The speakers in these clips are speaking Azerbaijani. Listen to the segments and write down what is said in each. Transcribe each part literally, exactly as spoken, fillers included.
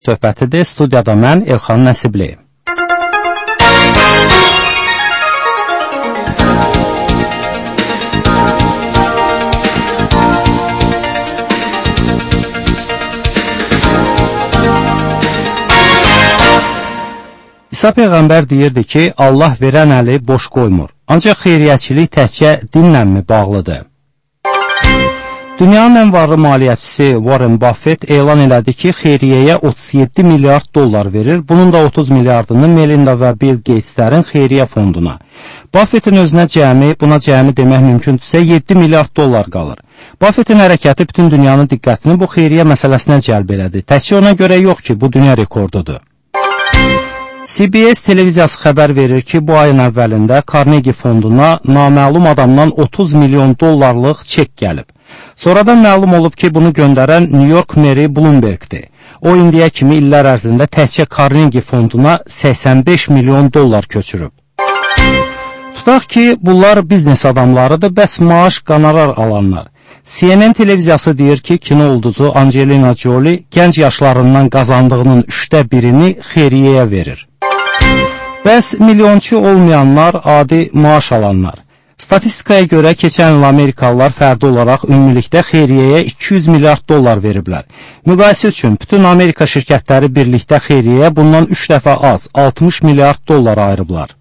Söhbətidir, studiyada mən Elxan Nəsibli. İsa Peyğəmbər deyirdi ki, Allah verən əli boş qoymur. Ancaq xeyriyyəçilik təkcə dinlə mi bağlıdır? Dünyanın ən varlı maliyyəçisi Warren Buffett elan elədi ki, xeyriyyəyə otuz yeddi milyard dollar verir, bunun da otuz milyardını Melinda və Bill Gateslərin xeyriyyə fonduna. Buffettin özünə cəmi, buna cəmi demək mümkündürsə, yeddi milyard dollar qalır. Buffettin hərəkəti bütün dünyanın diqqətini bu xeyriyyə məsələsinə cəlb elədi. Təkcə ona görə yox ki, bu dünya rekordudur. C B S televiziyası xəbər verir ki, bu ayın əvvəlində Carnegie fonduna naməlum adamdan otuz milyon dollarlıq çek gəlib. Sonradan məlum olub ki, bunu göndərən New York meri Bloomberg'dir. O, indiyə kimi illər ərzində təkcə Carnegie fonduna səksən beş milyon dollar köçürüb. Tutaq ki, bunlar biznes adamlarıdır, bəs maaş qanarar alanlar. C N N televiziyası deyir ki, kino ulduzu Angelina Jolie gənc yaşlarından qazandığının üçdə birini xeyriyyəyə verir. Bəs milyonçu olmayanlar, adi maaş alanlar. Statistikaya görə keçən il Amerikalılar fərdi olaraq ümumilikdə xeyriyyəyə iki yüz milyard dollar veriblər. Müqayisə üçün bütün Amerika şirkətləri birlikdə xeyriyyəyə bundan üç dəfə az, altmış milyard dollar ayırıblar.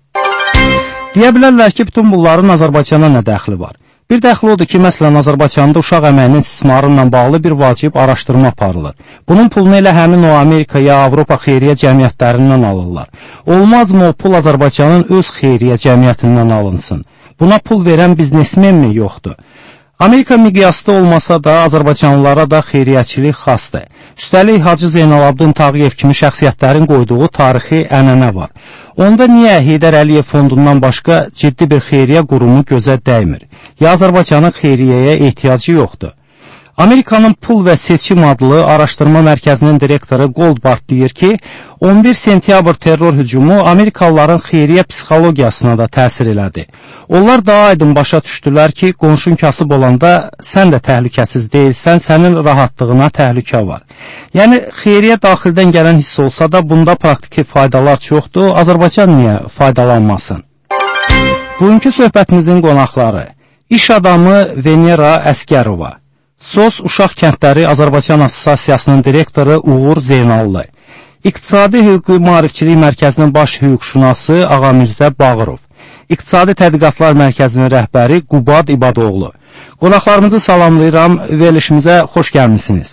Deyə bilərlər ki, bütün bunların Azərbaycana nə dəxli var? Bir dəxli odur ki, məsələn, Azərbaycanda uşaq əməyinin istismarı ilə bağlı bir vacib araşdırma aparılır. Bunun pulunu elə həmin o Amerika ya Avropa xeyriyyə cəmiyyətlərindən alırlar. Olmazmı o pul Azərbaycanın öz xeyriyyə cəmiyyətindən alınsın? Buna pul verən biznesmen mi yoxdur? Amerika miqyasda olmasa da Azərbaycanlılara da xeyriyyəçilik xasdır. Üstəlik Hacı Zeynalabdin Tağıyev kimi şəxsiyyətlərin qoyduğu tarixi ənənə var. Onda niyə Heydər Əliyev fondundan başqa ciddi bir xeyriyyə qurumu gözə dəymir? Ya Azərbaycanın xeyriyyəyə ehtiyacı yoxdur? Amerikanın Pul və Seçim adlı araşdırma mərkəzinin direktoru Goldbart deyir ki, on bir sentyabr terror hücumu Amerikalıların xeyriyyə psixologiyasına da təsir elədi. Onlar daha aydın başa düşdülər ki, qonşun kasıb olanda sən də təhlükəsiz deyilsən, sənin rahatlığına təhlükə var. Yəni, xeyriyyə daxildən gələn hiss olsa da, bunda praktiki faydalar çoxdur, Azərbaycan niyə faydalanmasın? Bugünkü söhbətimizin qonaqları, iş adamı Venera Əskərova, SOS Uşaq Kəndləri Azərbaycan Assosiasiyasının direktoru Uğur Zeynallı, İqtisadi Hüquqi Maarifçilik Mərkəzinin baş hüquqşünası Ağamirzə Bağırov, İqtisadi Tədqiqatlar Mərkəzinin rəhbəri Qubad İbadoğlu. Qonaqlarımızı salamlayıram, verilişimizə xoş gəlmişsiniz.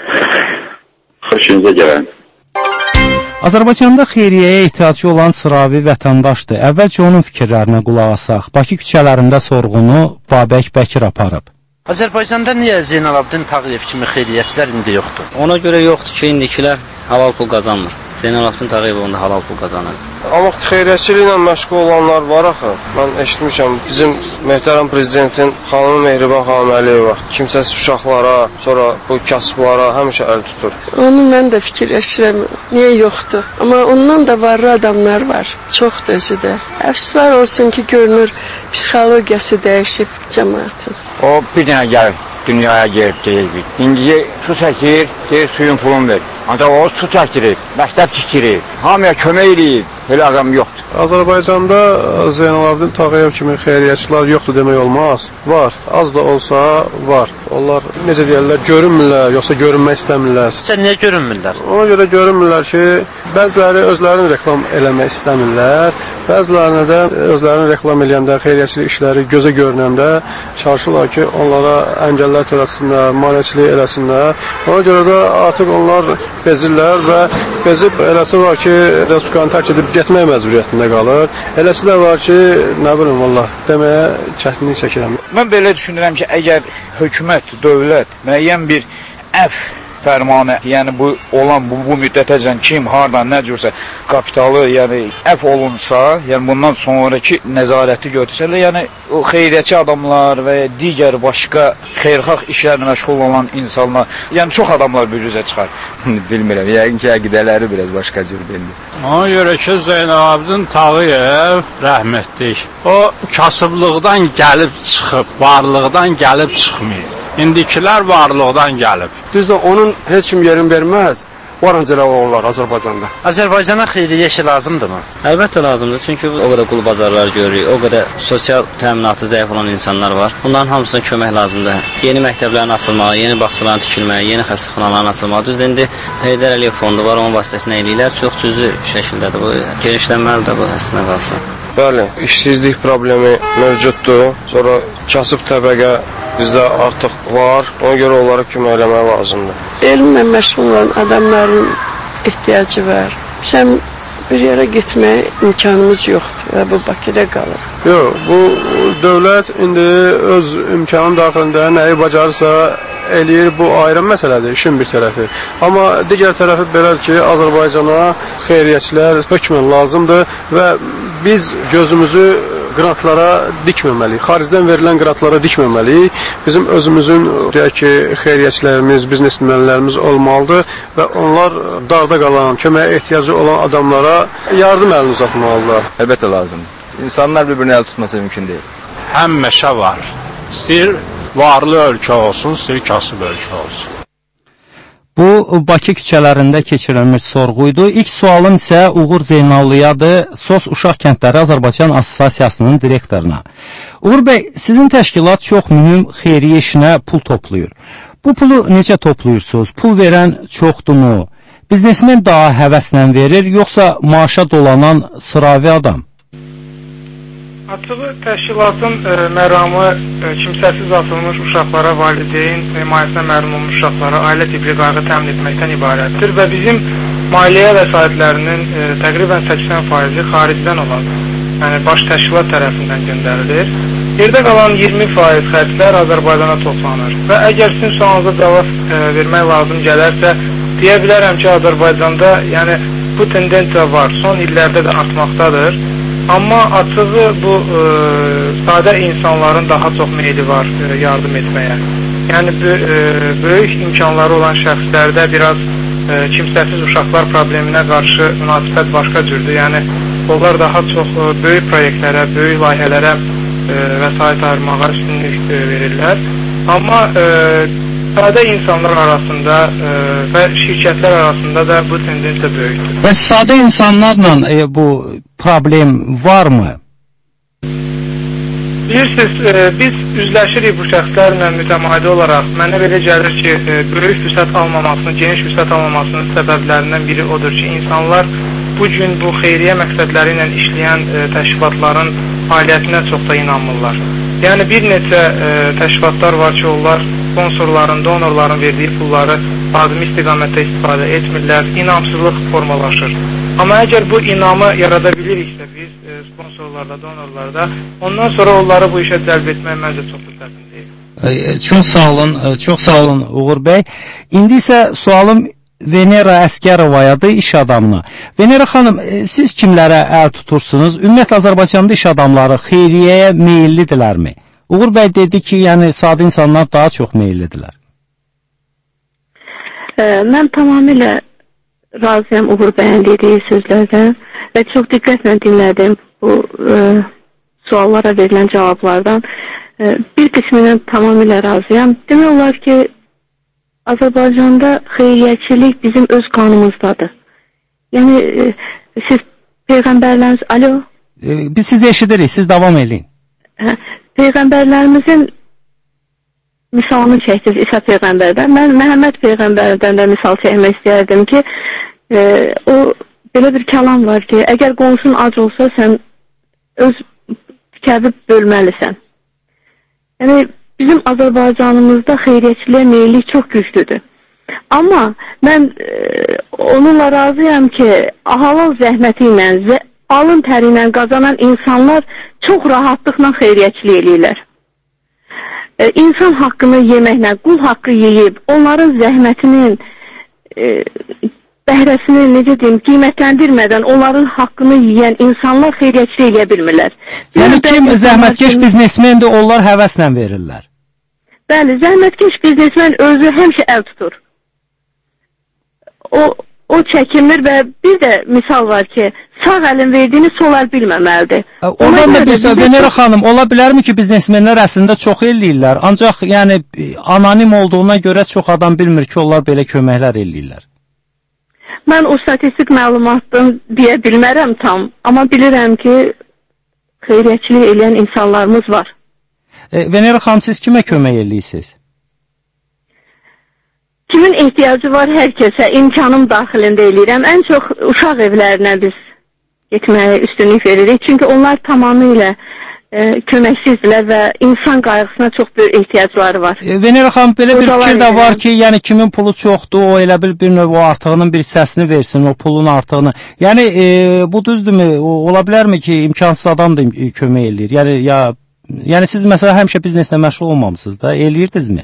Xoşunuza gələn. Azərbaycanda xeyriyyəyə ehtiyacı olan sıravi vətəndaşdır. Əvvəlcə onun fikirlərinə qulaq asaq. Bakı küçələrində sorğunu Babək Bəkir aparıb. Azərbaycanda niyə Zeynalabdin Tağıyev kimi xeyriyyəçilər indi yoxdur? Ona görə yoxdur ki, indikilər halal pul qazanmır. Zeynalabdin Tağıyev onda halal pul qazanırdı. Amma xeyriyyəçiliklə məşğul olanlar var axı. Mən eşitmişəm, bizim möhtərəm prezidentin xanımı Mehriban xanım Əliyeva kimsəsiz uşaqlara, sonra bu kasıblara həmişə əl tutur. Onu mən də fikirləşirəm, niyə yoxdur? Amma ondan da varlı adamlar var, çoxdur özü də. Əfsuslar olsun ki, görünür, psixologiyası dəyişib cəmaatın. O bir dənə gəlib, dünyaya gelib deyil. İndi su çəkir, deyir suyun pulunu ver. Ancaq o su çəkirir, məktəb tikirir, hamıya kömək eləyib, elə adam yoxdur. Azərbaycanda Zeynalabdin Tağıyev kimi xeyriyyəçilər yoxdur demək olmaz. Var, az da olsa var. Onlar necə deyirlər, görünmürlər, yoxsa görünmək istəmirlər. Sən niyə görünmürlər? Ona görə görünmürlər ki, bəziləri özlərini reklam eləmək istəmirlər, bəzilərini də özlərini reklam eləyəndə, xeyriyyəçilik işləri gözə görünəndə çalışırlar ki, onlara əngəllər törətsinlər, maliyyəçilik eləsinlər. Ona görə də artıq onlar bezirlər və bezib eləsi var ki, Respublikanı tərk edib getmək məcburiyyətində qalır. Eləsi də var ki, nə bilim, vallah, deməyə çətinlik çəkirəm. Mən belə düşünürəm ki, əgər hökumət, dövlət müəyyən bir əf fərmanı, yəni bu olan bu, bu müddətəcən kim, hardan, nə cürsə kapitalı, yəni əf olunsa, yəni bundan sonraki nəzarəti götürsələr, yəni o xeyriyyəçi adamlar və digər başqa xeyirxalq işlərlə məşğul olan insanlar, yəni çox adamlar bürüzə çıxar. Bilmirəm, yəqin ki, əqidələri biraz başqa cür deyil. Ona görə ki, Zeynalabdin Tağıyev rəhmətlik, o kasıblıqdan gəlib çıxıb, varlıqdan gəlib çıxmayıb. İndikilər varlıqdan gəlib. Düzdür, onun heç kim yerin verməz. Varıncılar olurlar Azərbaycanda. Azərbaycana xeyriyyə işi lazımdırmı? Əlbəttə lazımdır, çünki o qədər qul bazarlar görürük, o qədər sosial təminatı zəif olan insanlar var. Bunların hamısına kömək lazımdır. Yeni məktəblərin açılmağı, yeni bağçaların tikilməyi, yeni xəstəxanaların açılmağı. Düzdür, indi Heydər Əliyev fondu var, onun vasitəsilə eləyirlər. Çox cüzi şəkildədir bu. Genişlənməlidir bu əslində qalsın. Bəli, işsizlik problemi mövcuddur. Sonra kasıb təbəqə bizdə artıq var. Ona görə onlara kömək eləmək lazımdır. Elmlə məşğul olan adamların ehtiyacı var. Sən bir yerə getməyə imkanımız yoxdur və bu Bakıda qalır. Yox, bu dövlət indi öz imkanı daxilində nəyi bacarırsa eləyir, bu ayrı məsələdir, işin bir tərəfi. Amma digər tərəfi belədir ki, Azərbaycana xeyriyyəçilər hökmən lazımdır və biz gözümüzü qrantlara dikməməliyik, xaricdən verilən qrantlara dikməməliyik. Bizim özümüzün, deyək ki, xeyriyyəçilərimiz, biznesmenlərimiz olmalıdır və onlar darda qalan, köməyə ehtiyacı olan adamlara yardım əlini uzatmalıdır. Əlbəttə lazımdır. İnsanlar bir-birini əl tutması mümkün deyil. Həmişə var. İstəyir varlı ölkə olsun, istəyir kasıb ölkə olsun. Bu, Bakı küçələrində keçirilmiş sorğuydu. İlk sualım isə Uğur Zeynallıyadır, SOS Uşaq Kəndləri Azərbaycan Assosiasiyasının direktoruna. Uğur bəy, sizin təşkilat çox mühüm xeyriyyə işinə pul toplayır. Bu pulu necə toplayırsınız? Pul verən çoxdurmu? Biznesmen daha həvəslə verir, yoxsa maaşa dolanan sıravi adam? Açığı təşkilatın e, məramı e, kimsəsiz atılmış uşaqlara, valideyn himayəsinə məhrum olmuş uşaqlara ailə tipli qayğı təmin etməkdən ibarətdir və bizim maliyyə vəsaitlərinin e, təqribən səksən faizi xaricdən olan, yəni baş təşkilat tərəfindən göndərilir. Yerdə qalan iyirmi faiz xərclər Azərbaycana toplanır və əgər sizin sualınıza cavab e, vermək lazım gələrsə, deyə bilərəm ki, Azərbaycanda yəni bu tendensiya var, son illərdə də artmaqdadır. Amma açığı bu e, sadə insanların daha çox meyli var e, yardım etməyə. Yəni bu, e, böyük imkanları olan şəxslərdə biraz e, kimsəsiz uşaqlar probleminə qarşı münasibət başqa cürdür. Yəni onlar daha çox e, böyük proyektlərə, böyük layihələrə e, vəsait ayırmağa üstünlük e, verirlər. Amma e, sadə insanlar arasında e, və şirkətlər arasında da bu tendensiya böyükdür. Və sadə insanlarla e, bu problem varmı? Bilirsiniz, e, biz üzləşirik bu şəxslərlə mütəmadi olaraq. Mənə belə gəlir ki, e, böyük fürsət almamasının, geniş fürsət almamasının səbəblərindən biri odur ki, insanlar bugün bu xeyriyyə məqsədləri ilə işləyən e, təşkilatların fəaliyyətinə çox da inanmırlar. Yəni bir neçə e, təşkilatlar var ki, onlar sponsorların, donorların verdiyi pulları lazım istiqamətdə istifadə etmirlər, inamsızlıq formalaşır. Amma əgər bu inamı yarada biliriksə biz e, sponsorlarda, donorlarda, ondan sonra onları bu işə cəlb etmək məncə çox da çətindir. Çox sağ olun, çox sağ olun Uğur bəy. İndi isə sualım Venera Əskərovayadır, iş adamına. Venera xanım, siz kimlərə əl tutursunuz? Ümumiyyətlə Azərbaycanda iş adamları xeyriyyəyə meyillidirlərmi? Uğur bəy dedi ki, yəni sadə insanlar daha çox meyillidirlər. E, mən tamamilə razıyam Uğur bəyin dediyi sözlərdən və çox diqqətlə dinlədim bu e, suallara verilən cavablardan. E, bir qismindən tamamilə razıyam. Demək olar ki, Azərbaycanda xeyriyyəçilik bizim öz qanımızdadır. Yəni, e, siz Peyğəmbərlərimiz... Alo? E, biz sizi eşidirik, siz davam edin. Hə, Peyğəmbərlərimizin misalını çəkdiniz İsa Peyğəmbərdən. Mən Məhəmməd Peyğəmbərdən də misal çəkmək istəyərdim ki, e, o belə bir kəlam var ki, əgər qonşun ac olsa, sən öz fikəbi bölməlisən. Yəni, bizim Azərbaycanımızda xeyriyyəçiliyə meyillik çox güclüdür. Amma mən e, onunla razıyam ki, halal zəhməti ilə, zə alın təri ilə qazanan insanlar çox rahatlıqla xeyriyyəçilik eləyirlər. E, insan haqqını yeməklə, qul haqqı yeyib, onların zəhmətinin, e, bəhrəsini, necə deyim, qiymətləndirmədən onların haqqını yeyən insanlar xeyriyyəçilik eləyə bilmirlər. Yəni kim zəhmətkeş biznesmendir, onlar həvəslə verirlər. Bəli, zəhmətkeş biznesmen özü həmişə əl tutur. O, o çəkinmir və bir də misal var ki, sağ əlin verdiyini sol əl bilməməlidir. Ondan da bir Venera xanım, ola bilərmi ki, biznesmenlər əslində çox eləyirlər, ancaq yəni anonim olduğuna görə çox adam bilmir ki, onlar belə köməklər eləyirlər. Mən o statistik məlumatdan deyə bilmərəm tam, amma bilirəm ki, xeyriyyəçilik eləyən insanlarımız var. E, Venera xanım, siz kimə kömək eləyirsiniz? Kimin ehtiyacı var hər kəsə imkanım daxilində eləyirəm. Ən çox uşaq evlərinə biz getməyə üstünlük veririk. Çünki onlar tamamilə e, köməksizdirlər və insan qayğısına çox böyük ehtiyacları var. E, Venera xanım, belə bir fikir də var ki, yəni kimin pulu çoxdur, o elə bil bir növ o artığının bir hissəsini versin, o pulun artığını. Yəni e, bu düzdürmü? Ola bilərmi ki, imkansız adam da kömək eləyir? Yəni ya yəni siz məsələn həmişə bizneslə məşğul olmamısınız da, eləyirdinizmi?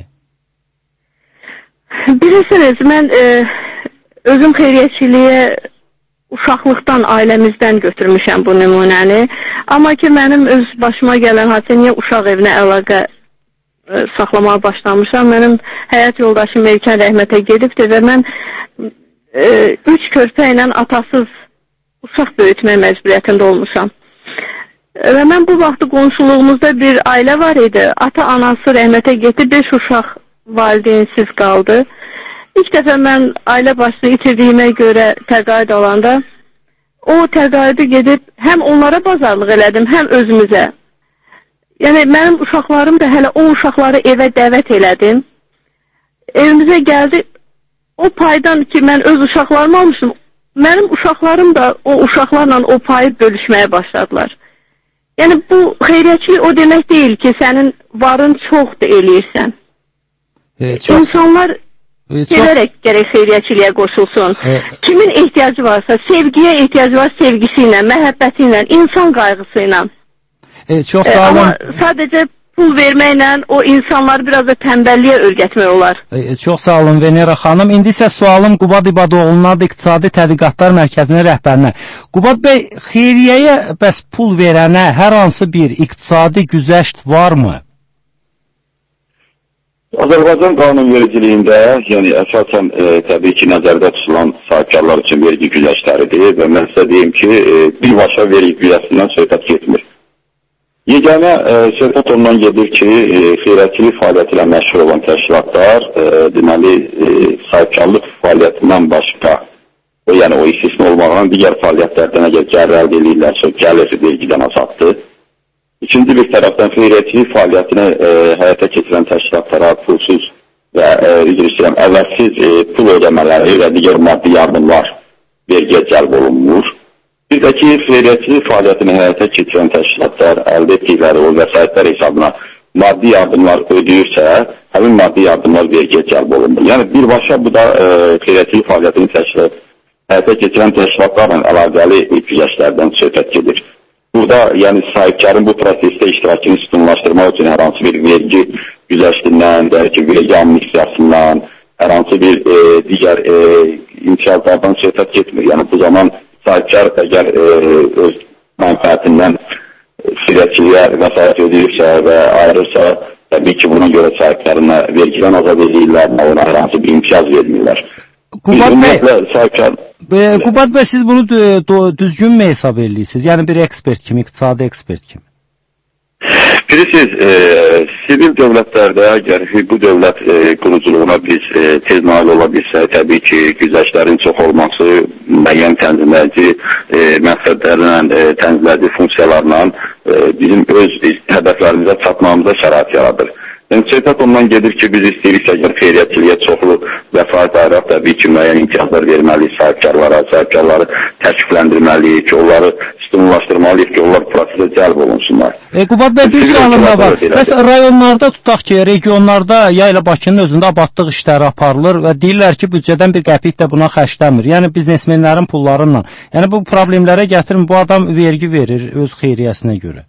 Bilirsiniz, mən e, özüm xeyriyyəçiliyə uşaqlıqdan, ailəmizdən götürmüşəm bu nümunəni. Amma ki, mənim öz başıma gələn hadisə niyə uşaq evinə əlaqə e, saxlamağa başlamışam. Mənim həyat yoldaşım erkən rəhmətə gedibdir və mən e, üç körpə ilə atasız uşaq böyütmək məcburiyyətində olmuşam. Və mən bu vaxtı qonşuluğumuzda bir ailə var idi. Ata, anası rəhmətə getdi, beş uşaq valideynsiz qaldı. İlk dəfə mən ailə başlığı itirdiyimə görə təqaüd alanda, o təqaüdü gedib həm onlara bazarlıq elədim, həm özümüzə. Yəni, mənim uşaqlarım da hələ o uşaqları evə dəvət elədim. Evimizə gəldi, o paydan ki, mən öz uşaqlarımı almışım, mənim uşaqlarım da o uşaqlarla o payı bölüşməyə başladılar. Yəni, bu xeyriyyəçilik o demək deyil ki, sənin varın çoxdur eləyirsən. E, çox... İnsanlar e, çox... severək gərək xeyriyyəçiliyə qoşulsun. E... Kimin ehtiyacı varsa, sevgiyə ehtiyacı var, sevgisi ilə, məhəbbəti ilə, insan qayğısı ilə. E, çox sağ olun. Amma sadəcə pul verməklə o insanları biraz da tənbəlliyə öyrətmək olar. E, çox sağ olun Venera xanım. İndi isə sualım Qubad İbadoğlu'na da İqtisadi Tədqiqatlar Mərkəzinin rəhbərinə. Qubad bəy, xeyriyyəyə bəs pul verənə hər hansı bir iqtisadi güzəşt varmı? Azərbaycan qanunvericiliyində, yəni əsasən e, təbii ki, nəzərdə tutulan sahibkarlar üçün vergi güzəştləridir və mən sizə deyim ki, e, birbaşa vergi güzəştindən söhbət getmir. Yeganə e, söhbət ondan gedir ki, e, xeyriyyəçilik fəaliyyəti ilə məşğul olan təşkilatlar, e, deməli, e, sahibkarlıq fəaliyyətindən başqa, o, yəni o istisna olmağından digər fəaliyyətlərdən əgər gəlir əldə edirlərsə, gəlir vergidən azaddır. İkinci bir tərəfdən xeyriyyəçilik fəaliyyətini e, həyata keçirən təşkilatlara pulsuz və e, əvvəlsiz e, pul ödəmələri və digər maddi yardımlar vergiyə cəlb olunmur. Bir də ki, xeyriyyəçilik fəaliyyətini həyata keçirən təşkilatlar əldə etdikləri o vəsaitlər hesabına maddi yardımlar ödəyirsə, həmin maddi yardımlar vergiyə cəlb olunur. Yəni birbaşa bu da e, xeyriyyəçilik fəaliyyətini təşkilat, həyata keçirən təşkilatlarla əlaqəli güzəştlərdən söhbət gedir. Burada, yəni sahibkarın bu prosesdə iştirakını sütunlaşdırmaq üçün hər hansı bir vergi güzəştindən, ki, vergi amnistiyasından, hər hansı bir e, digər e, imtiyazlardan söhbət getmir. Yəni bu zaman sahibkar əgər e, öz mənfəətindən xeyriyyəçiliyə vəsait ödəyirsə və ayırırsa, təbii ki, buna görə sahibkarına vergidən azad edirlər, ona hər hansı bir imtiyaz vermirlər. Qubad bəy, Qubad bəy, siz bunu düzgünmü hesab edirsiniz? Yəni bir ekspert kimi, iqtisadi ekspert kimi. Bilirsiniz, e, sivil dövlətlərdə əgər bu dövlət e, quruculuğuna biz e, tez nail ola bilsə, təbii ki, güzəştlərin çox olması, müəyyən tənzimləyici e, məqsədlərlə, e, tənzimləyici funksiyalarla e, bizim öz hədəflərimizə çatmamıza şərait yaradır. Yəni, söhbət ondan gedir ki, biz istəyirik əgər xeyriyyəçiliyə çoxlu vəsait ayıraq, təbii ki, müəyyən imtiyazlar verməliyik sahibkarlara, sahibkarları təşkifləndirməliyik ki, onları stimullaşdırmalıyıq ki, onlar prosesə cəlb olunsunlar. E, Qubad bəy, bir sualım da var. Bəs rayonlarda tutaq ki, regionlarda ya ilə Bakının özündə abadlıq işləri aparılır və deyirlər ki, büdcədən bir qəpik də buna xərclənmir. Yəni, biznesmenlərin pullarından. Yəni, bu problemlərə gətirmir, bu adam vergi verir öz xeyriyyəsinə görə.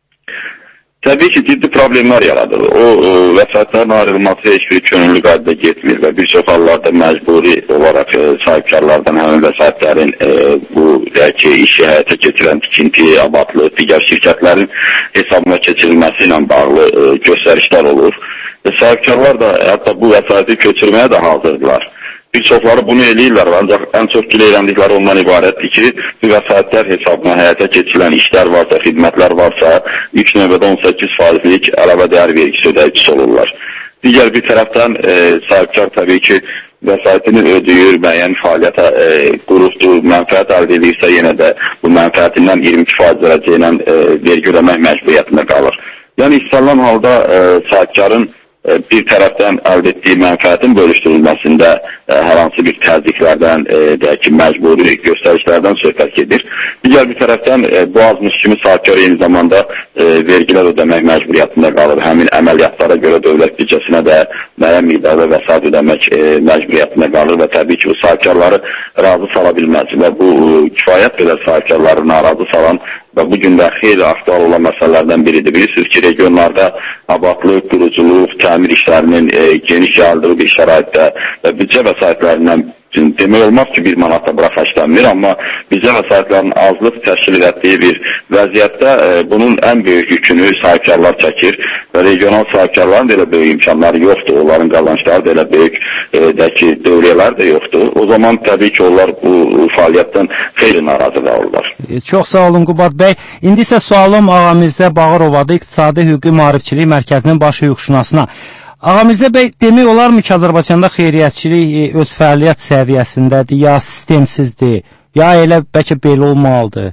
Təbii ki, ciddi problemlər yaradır. O, o vəsaitlərin ayrılması heç bir könüllü qaydada getmir və bir çox hallarda məcburi olaraq e, sahibkarlardan həmin vəsaitlərin e, bu ki, işi həyata keçirən tikinti, abadlıq, digər şirkətlərin hesabına keçirilməsi ilə bağlı e, göstərişlər olur. Və sahibkarlar da hətta bu vəsaiti köçürməyə də hazırdılar. Bir çoxları bunu eləyirlər, ancaq ən çox giləylendikləri ondan ibarətdir ki, bu vəsaitlər hesabına həyata keçirilən işlər varsa, xidmətlər varsa, ilk növbədə on səkkiz faizlik əlavə dəyər vergisi ödəyicisi olurlar. Digər bir tərəfdən e, sahibkar təbii ki, vəsaitini ödəyir, müəyyən fəaliyyətə e, qurubdur, mənfəət əldə edirsə yenə də bu mənfəətindən iyirmi iki faiz dərəcə ilə e, vergi ödəmək məcburiyyətində qalır. Yəni istənilən halda e, sahibkarın e, bir tərəfdən əldə etdiyi mənfəətin bölüşdürülməsində e, hər hansı bir təzyiqlərdən, e, deyək ki, məcburi göstərişlərdən söhbət gedir. Digər bir tərəfdən e, bu azmış kimi sahibkar eyni zamanda e, vergilər ödəmək məcburiyyətində qalır. Həmin əməliyyatlara görə dövlət büdcəsinə də müəyyən miqdarda vəsait ödəmək e, məcburiyyətində qalır və təbii ki, bu sahibkarları razı sala bilməz və bu e, kifayət qədər sahibkarları narazı salan və bu gün də xeyli aktual olan məsələlərdən biridir. Bilirsiniz ki, regionlarda abadlıq, quruculuq, təmir işlərinin e, geniş yayıldığı bir şəraitdə və büdcə vəsaitlərindən demək olmaz ki, bir manatla bura xərclənmir, amma büdcə vəsaitlərinin azlıq təşkil etdiyi bir vəziyyətdə e, bunun ən böyük yükünü sahibkarlar çəkir və regional sahibkarların da elə böyük imkanları yoxdur, onların qazancları da elə böyük e, də ki, dövriyyələr də yoxdur. O zaman təbii ki, onlar bu fəaliyyətdən xeyli narazı qalırlar. Çox sağ olun Qubad bəy. İndi isə sualım Ağa Mirzə Bağırovadır, İqtisadi Hüquqi Maarifçilik Mərkəzinin baş hüquqşünasına. Ağa Mirzə bəy, demək olarmı ki, Azərbaycanda xeyriyyətçilik öz fəaliyyət səviyyəsindədir, ya sistemsizdir, ya elə bəlkə belə olmalıdır?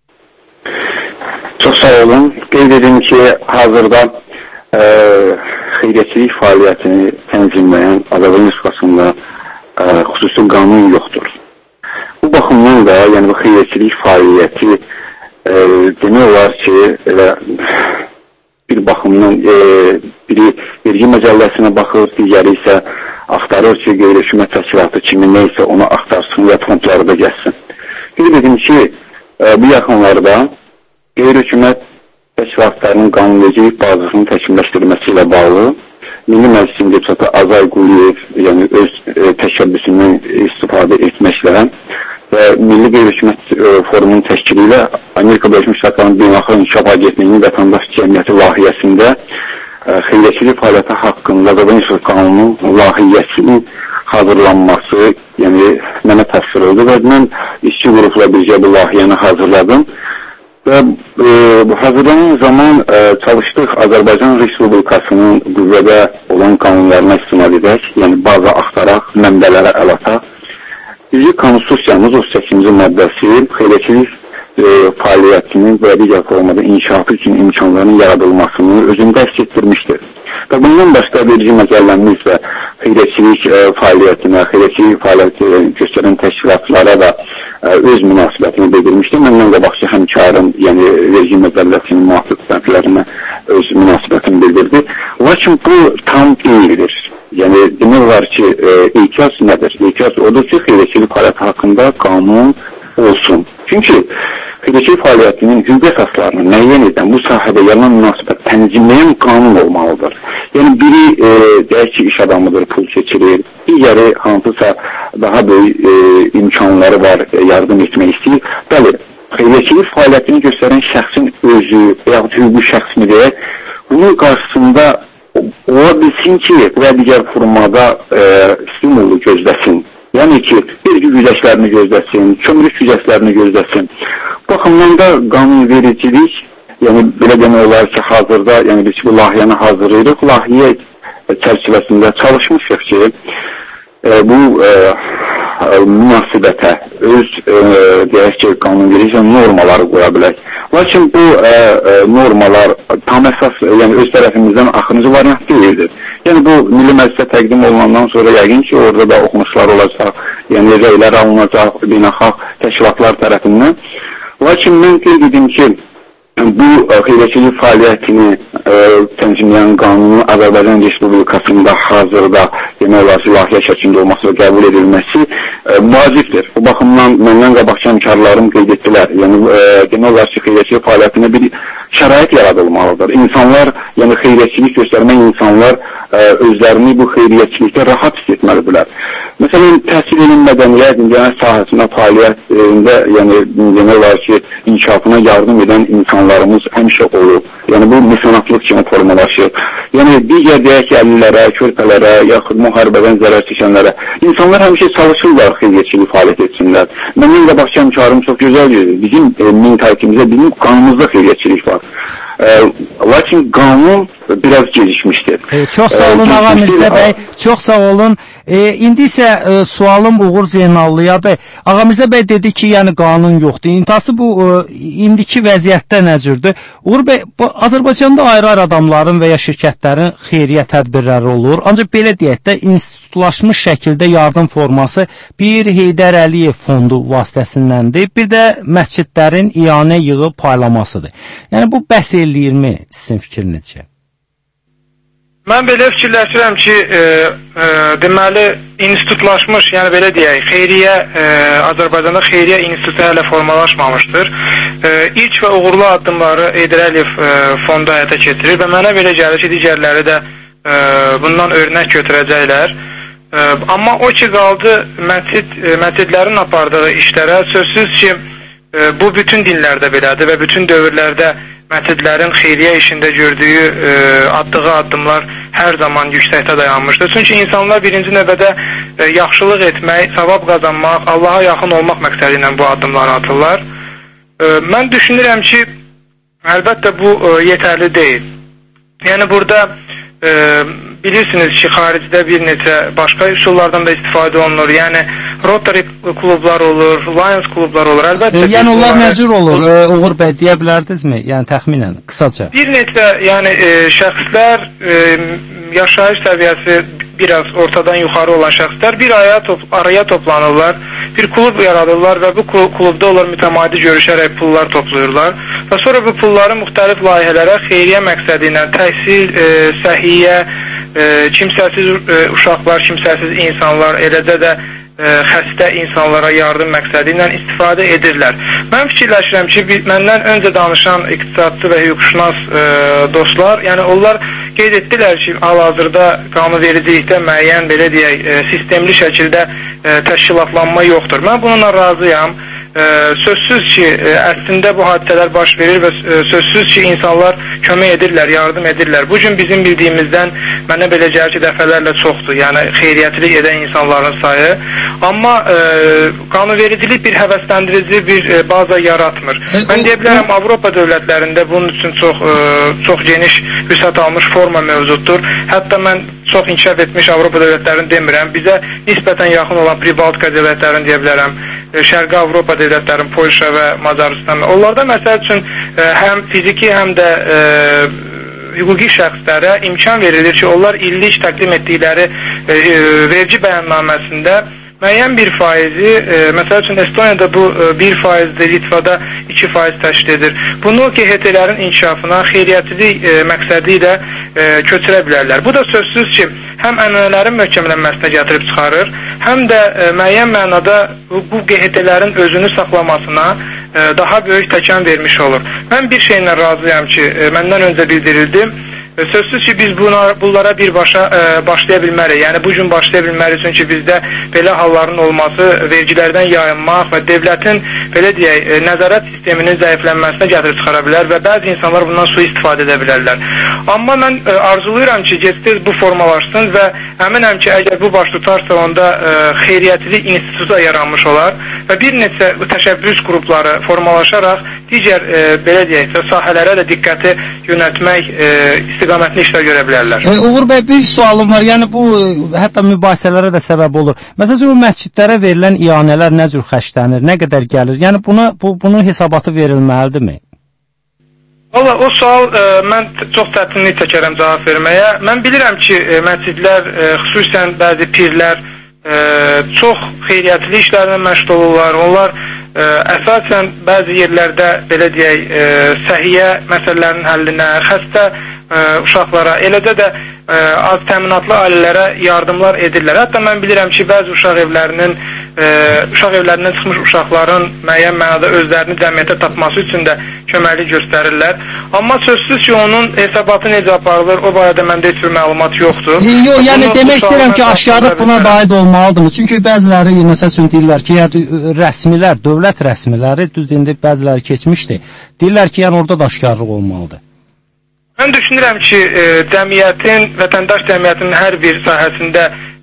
Çox sağ olun. Qeyd edim ki, hazırda e, xeyriyyətçilik fəaliyyətini tənzimləyən Azərbaycan Respublikasında e, xüsusi qanun yoxdur. Bu baxımdan da, yəni bu xeyriyyətçilik fəaliyyəti e, demək olar ki, elə bir baxımdan e, biri vergi məcəlləsinə baxır, digəri isə axtarır ki, qeyri-hökumət təşkilatı kimi neysə onu axtarsın və fondları da gəlsin. Qeyd edim ki, e, bu yaxınlarda qeyri-hökumət təşkilatlarının qanunvericilik bazasının təkmilləşdirilməsi ilə bağlı Milli Məclisin deputatı Azay Quliyev, yəni öz e, təşəbbüsündən istifadə etməklə və Milli Qeyri-Hökumət e, Forumunun təşkili ilə Amerika Birləşmiş Ştatlarının Beynəlxalq İnkişaf Agentliyinin vətəndaş cəmiyyəti layihəsində e, xeyriyyətçilik fəaliyyəti haqqında Azərbaycan qanunun layihəsinin hazırlanması, yəni mənə təfsir oldu və mən işçi qrupla bircə bu layihəni hazırladım. Və e, bu hazırlanan zaman e, çalışdıq Azərbaycan Respublikasının qüvvədə olan qanunlarına istinad edək, yəni baza axtaraq, mənbələrə əl ataq. Bizi Konstitusiyamız otuz səkkizinci maddəsi xeyriyyətçilik e, fəaliyyətinin və digər formada inkişafı üçün imkanların yaradılmasını özündə əks etdirmişdir. Və bundan başqa vergi məcəlləmiz və xeyriyyətçilik e, fəaliyyətinə, xeyriyyətçilik fəaliyyəti göstərən təşkilatlara da e, öz münasibətini bildirmişdir. Məndən qabaqçı həmkarım, yəni vergi məcəlləsinin müvafiq bəndlərinə öz münasibətini bildirdi. Lakin bu tam deyildir. Yəni demək olar ki, e, etiraz nədir? Etiraz odur ki, xeyriyyətçilik fəaliyyəti haqqında qanun olsun. Çünki xeyriyyətçilik fəaliyyətinin hüquq əsaslarını müəyyən edən, bu sahədə yaranan münasibət tənzimləyən qanun olmalıdır. Yəni biri e, deyək ki, iş adamıdır, pul keçirir, digəri hansısa daha böyük e, imkanları var, e, yardım etmək istəyir. Bəli, xeyriyyətçilik fəaliyyətini göstərən şəxsin özü və yaxud hüquqi şəxs mi deyək, bunun qarşısında ola bilsin ki, və digər formada e, stimulu gözləsin. Yəni ki, vergi güzəşlərini gözləsin, kömürlük güzəşlərini gözləsin. Baxımdan da qanunvericilik, yəni belə demək olar ki, hazırda, yəni biz bu layihəni hazırlayırıq, layihə çərçivəsində çalışmışıq ki, e, bu e, münasibətə öz e, deyək ki, qanunvericilik normaları qoya bilək. Lakin bu e, e, normalar tam əsas, yəni öz tərəfimizdən axırıncı variant deyildir. Yəni bu Milli Məclisə təqdim olunandan sonra yəqin ki, orada da oxunuşlar olacaq, yəni rəylər alınacaq beynəlxalq təşkilatlar tərəfindən. Lakin mən qeyd edim ki, bu xeyriyyətçilik fəaliyyətini e, tənzimləyən qanunun Azərbaycan Respublikasında hazırda demək olar ki, layihə şəklində olması və qəbul edilməsi e, vacibdir. Bu baxımdan məndən qabaqçı həmkarlarım qeyd etdilər. Yəni e, demək olar ki, xeyriyyətçilik fəaliyyətinə bir şərait yaradılmalıdır. İnsanlar, yəni xeyriyyətçilik göstərmən insanlar e, özlərini bu xeyriyyətçilikdə rahat hiss etməlidirlər. Məsələn, təhsil elm mədəniyyət, incəsənət sahəsində fəaliyyətində, yəni demək olar ki, inkişafına yardım edən insanlarımız həmişə olub. Yəni bu mesenatlıq kimi formalaşır. Yəni digər deyək ki, əlillərə, körpələrə, yaxud müharibədən zərər çəkənlərə insanlar həmişə çalışırlar xeyriyyətçilik fəaliyyət etsinlər. Məndən qabaqçı həmkarım çox gözəl deyir. Bizim e, mentalitimizdə, bizim qanunumuzda xeyriyyətçilik var. E, lakin qanun biraz gecikmişdir. E, çox sağ olun Ağa Mirzə bəy, çox sağ olun. E, indi isə e, sualım Uğur Zeynallıya bəy. Ağa Mirzə bəy dedi ki, yəni qanun yoxdur. İntihası bu e, indiki vəziyyətdə nə cürdür? Uğur bəy, bu, Azərbaycanda ayrı-ayrı adamların və ya şirkətlərin xeyriyyə tədbirləri olur. Ancaq belə deyək də, institutlaşmış şəkildə yardım forması bir Heydər Əliyev fondu vasitəsindəndir, bir də məscidlərin iyanə yığıb paylamasıdır. Yəni bu bəs eləyirmi sizin fikrinizcə? Mən belə fikirləşirəm ki, e, e, deməli, institutlaşmış, yəni belə deyək, xeyriyyə, e, Azərbaycanda xeyriyyə institutu hələ formalaşmamışdır. E, ilk və uğurlu addımları Heydər Əliyev e, fondu həyata keçirir və mənə belə gəlir ki, digərləri də e, bundan örnək götürəcəklər. E, amma o ki, qaldı məscid, e, məscidlərin apardığı işlərə, sözsüz ki, e, bu bütün dinlərdə belədir və bütün dövrlərdə məscidlərin xeyriyyə işində gördüyü e, atdığı addımlar hər zaman yüksəkdə dayanmışdır. Çünki insanlar birinci növbədə e, yaxşılıq etmək, savab qazanmaq, Allaha yaxın olmaq məqsədi ilə bu addımları atırlar. E, mən düşünürəm ki, əlbəttə bu e, yetərli deyil. Yəni burada e, bilirsiniz ki, xaricdə bir neçə başqa üsullardan da istifadə olunur. Yəni Rotary klublar olur, Lions klublar olur. Əlbəttə. E, yəni onlar nəcür olur? E, Uğur bəy deyə bilərdinizmi? Yəni təxminən, qısaca. Bir neçə, yəni e, şəxslər, e, yaşayış səviyyəsi biraz ortadan yuxarı olan şəxslər bir araya, top, araya toplanırlar, bir klub yaradırlar və bu klubda onlar mütəmadi görüşərək pullar toplayırlar və sonra bu pulları müxtəlif layihələrə xeyriyyə məqsədi ilə təhsil, e, səhiyyə, e, kimsəsiz e, uşaqlar, kimsəsiz insanlar, eləcə də e, xəstə insanlara yardım məqsədi ilə istifadə edirlər. Mən fikirləşirəm ki, məndən öncə danışan iqtisadçı və hüquqşünas e, dostlar, yəni onlar qeyd etdilər ki, hal-hazırda qanunvericilikdə müəyyən, belə deyək, e, sistemli şəkildə e, təşkilatlanma yoxdur. Mən bununla razıyam. E, sözsüz ki, e, əslində bu hadisələr baş verir və e, sözsüz ki, insanlar kömək edirlər, yardım edirlər. Bu gün bizim bildiyimizdən mənə belə gəlir ki, dəfələrlə çoxdur, yəni xeyriyyətçilik edən insanların sayı. Amma e, qanunvericilik bir həvəsləndirici bir e, baza yaratmır. Mən deyə bilərəm, Avropa dövlətlərində bunun üçün çox e, çox geniş vüsət almış forma mövcuddur. Hətta mən çox inkişaf etmiş Avropa dövlətlərini demirəm. Bizə nisbətən yaxın olan Pribaltika dövlətlərini deyə bilərəm. E, Şərqi Avropa dövlətlərin, Polşa və Macaristan. Onlarda məsəl üçün e, həm fiziki, həm də e, hüquqi şəxslərə imkan verilir ki, onlar illik təqdim etdikləri e, e, vergi bəyannaməsində müəyyən bir faizi, e, məsəl üçün Estoniyada bu e, bir faizdir, Litvada iki faiz təşkil edir. Bunu G H T-lərin inkişafına xeyriyyətçilik e, məqsədi ilə e, köçürə bilərlər. Bu da sözsüz ki, həm ənənələrin möhkəmlənməsinə gətirib çıxarır, həm də e, müəyyən mənada bu, bu G H T-lərin özünü saxlamasına e, daha böyük təkan vermiş olur. Mən bir şeylə razıyam ki, e, məndən öncə bildirildi. Sözsüz ki, biz buna, bunlara birbaşa e, başlaya bilmərik. Yəni, bu gün başlaya bilmərik, çünki bizdə belə halların olması vergilərdən yayınmaq və dövlətin, belə deyək, e, nəzarət sisteminin zəiflənməsinə gətirib çıxara bilər və bəzi insanlar bundan su istifadə edə bilərlər. Amma mən e, arzulayıram ki, gec-tez bu formalaşsın və əminəm ki, əgər bu baş tutarsa, onda e, xeyriyyətçilik institutu da yaranmış olar və bir neçə təşəbbüs qrupları formalaşaraq digər, e, belə deyək, sahələrə də diqqəti yönəltmək e, istiqamətli işlər görə bilərlər. E, Uğur bəy, bir sualım var. Yəni bu hətta mübahisələrə də səbəb olur. Məsələn, bu məscidlərə verilən iyanələr nə cür xərclənir, nə qədər gəlir? Yəni buna bu bunun hesabatı verilməlidirmi? Valla o sual e, mən çox çətinlik çəkərəm cavab verməyə. Mən bilirəm ki, e, məscidlər, e, xüsusən bəzi pirlər e, çox xeyriyyətli işlərlə məşğul olurlar. Onlar e, əsasən bəzi yerlərdə, belə deyək, e, səhiyyə məsələlərinin həllinə, xəstə Ə, uşaqlara, eləcə də ə, az təminatlı ailələrə yardımlar edirlər. Hətta mən bilirəm ki, bəzi uşaq evlərinin ə, uşaq evlərindən çıxmış uşaqların müəyyən mənada özlərini cəmiyyətə tapması üçün də köməklik göstərirlər. Amma sözsüz ki, onun hesabatı necə aparılır, o barədə məndə heç bir məlumat yoxdur. E, yox, yəni demək istəyirəm ki, aşkarlıq buna daid olmalıdırmı? Çünki bəziləri, məsəl üçün deyirlər ki, yəni, rəsmilər, dövlət rəsmiləri, düz deyində bəziləri keçmişdi, deyirlər ki, yəni orada da aşkarlıq olmalıdır. Mən düşünürəm ki, e, cəmiyyətin, vətəndaş cəmiyyətinin hər bir sahəsində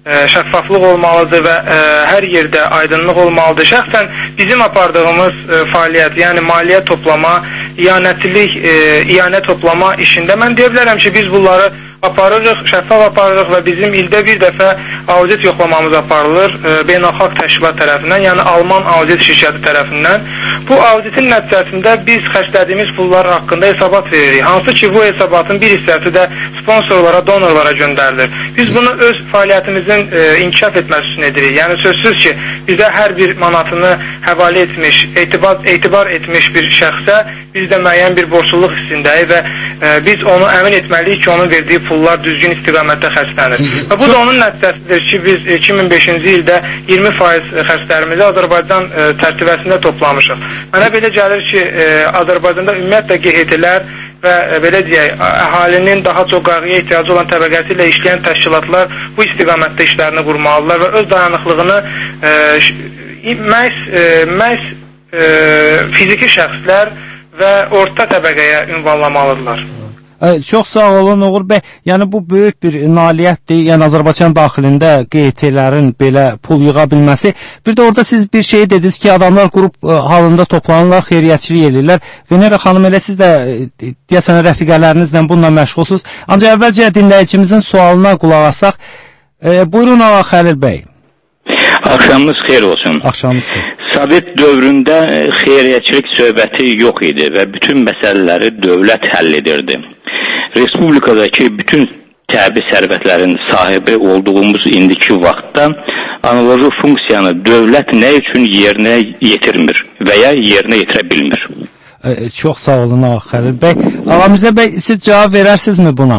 şəffaflıq olmalıdır və ə, hər yerdə aydınlıq olmalıdır. Şəxsən bizim apardığımız ə, fəaliyyət, yəni maliyyə toplama, iyanətilik, ə, iyanə toplama işində mən deyə bilərəm ki, biz bunları aparırıq, şəffaf aparırıq və bizim ildə bir dəfə audit yoxlamamız aparılır e, beynəlxalq təşkilat tərəfindən, yəni Alman audit şirkəti tərəfindən. Bu auditin nəticəsində biz xərclədiyimiz pullar haqqında hesabat veririk. Hansı ki, bu hesabatın bir hissəsi də sponsorlara, donorlara göndərilir. Biz bunu öz fəaliyyətimizin e, inkişaf etməsi üçün edirik. Yəni sözsüz ki, bizə hər bir manatını həvalə etmiş, etibar, etibar etmiş bir şəxsə biz də müəyyən bir borcluluq hissindəyik və e, biz onu əmin etməliyik ki, onun verdiyi pullar düzgün istiqamətdə xərclənir. Və bu da onun nəticəsidir ki, biz iki min beşinci ildə iyirmi faiz xərclərimizi Azərbaycan e, tərtibəsində toplamışıq. Mənə belə gəlir ki, e, Azərbaycanda ümumiyyətlə G H T-lər və e, belə deyək, əhalinin daha çox qayğıya ehtiyacı olan təbəqəsi ilə işləyən təşkilatlar bu istiqamətdə işlərini qurmalılar və öz dayanıqlığını e, məhz, e, məhz e, fiziki şəxslər və orta təbəqəyə ünvanlamalıdırlar. Çox sağ olun Uğur bəy. Yəni bu böyük bir nailiyyətdir. Yəni Azərbaycan daxilində Q T L'lərin belə pul yığa bilməsi. Bir də orada siz bir şey dediniz ki, adamlar qrup halında toplanırlar, xeyriyyətçilik edirlər. Venera xanım, elə siz də deyəsən rəfiqələrinizlə bununla məşğulsuz. Ancaq əvvəlcə dinləyicimizin sualına qulaq asaq. E, buyurun ağa Xəlil bəy. Axşamınız xeyir olsun. Axşamınız xeyir. Sovet dövründə xeyriyyətçilik söhbəti yox idi və bütün məsələləri dövlət həll edirdi. Respublikadakı bütün təbii sərvətlərin sahibi olduğumuz indiki vaxtda analoji funksiyanı dövlət nə üçün yerinə yetirmir və ya yerinə yetirə bilmir? E, çox sağ olun ağa Xəlil bəy. Ağa Mirzə bəy, siz cavab verərsinizmi buna?